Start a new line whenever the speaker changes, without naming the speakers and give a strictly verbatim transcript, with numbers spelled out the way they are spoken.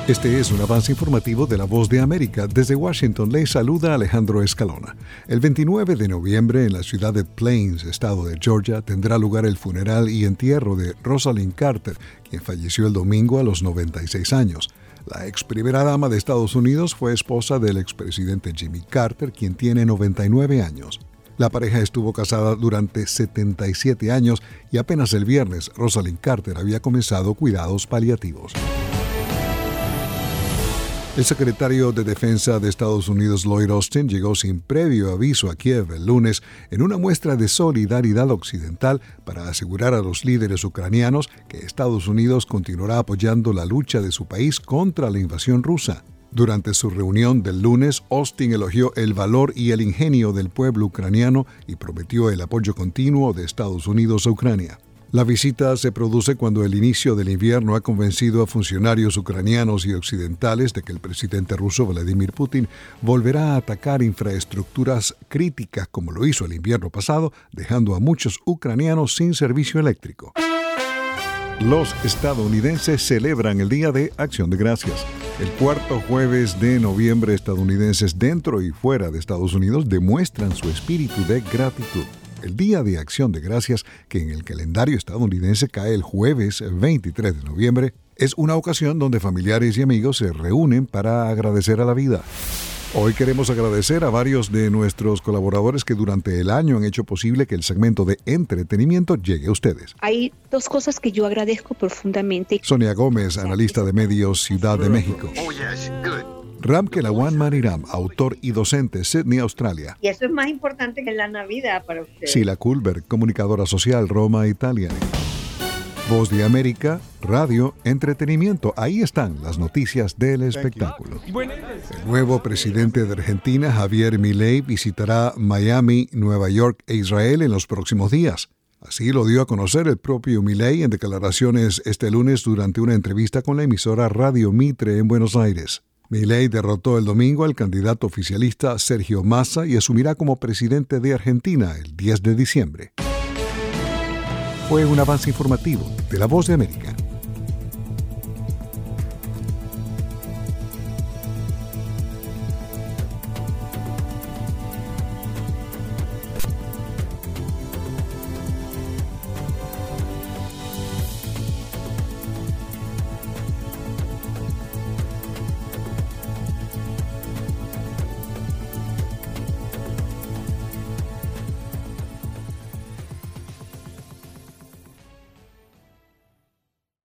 Este es un avance informativo de La Voz de América. Desde Washington le saluda Alejandro Escalona. El veintinueve de noviembre en la ciudad de Plains, estado de Georgia, tendrá lugar el funeral y entierro de Rosalind Carter, quien falleció el domingo a los noventa y seis años. La ex primera dama de Estados Unidos fue esposa del expresidente Jimmy Carter, quien tiene noventa y nueve años. La pareja estuvo casada durante setenta y siete años y apenas el viernes Rosalind Carter había comenzado cuidados paliativos. El secretario de Defensa de Estados Unidos, Lloyd Austin, llegó sin previo aviso a Kiev el lunes en una muestra de solidaridad occidental para asegurar a los líderes ucranianos que Estados Unidos continuará apoyando la lucha de su país contra la invasión rusa. Durante su reunión del lunes, Austin elogió el valor y el ingenio del pueblo ucraniano y prometió el apoyo continuo de Estados Unidos a Ucrania. La visita se produce cuando el inicio del invierno ha convencido a funcionarios ucranianos y occidentales de que el presidente ruso Vladimir Putin volverá a atacar infraestructuras críticas como lo hizo el invierno pasado, dejando a muchos ucranianos sin servicio eléctrico. Los estadounidenses celebran el Día de Acción de Gracias. El cuarto jueves de noviembre, estadounidenses dentro y fuera de Estados Unidos demuestran su espíritu de gratitud. El Día de Acción de Gracias, que en el calendario estadounidense cae el jueves veintitrés de noviembre, es una ocasión donde familiares y amigos se reúnen para agradecer a la vida. Hoy queremos agradecer a varios de nuestros colaboradores que durante el año han hecho posible que el segmento de entretenimiento llegue a ustedes.
Hay dos cosas que yo agradezco profundamente.
Sonia Gómez, analista de medios, Ciudad de México.
Oh, yes, good.
Ram Kelawan Maniram, autor y docente, Sydney, Australia.
Y eso es más importante que la Navidad para ustedes.
Sila Kulberg, comunicadora social, Roma, Italia. Voz de América, radio, entretenimiento. Ahí están las noticias del espectáculo. El nuevo presidente de Argentina, Javier Milei, visitará Miami, Nueva York e Israel en los próximos días. Así lo dio a conocer el propio Milei en declaraciones este lunes durante una entrevista con la emisora Radio Mitre en Buenos Aires. Milei derrotó el domingo al candidato oficialista Sergio Massa y asumirá como presidente de Argentina el diez de diciembre. Fue un avance informativo de La Voz de América.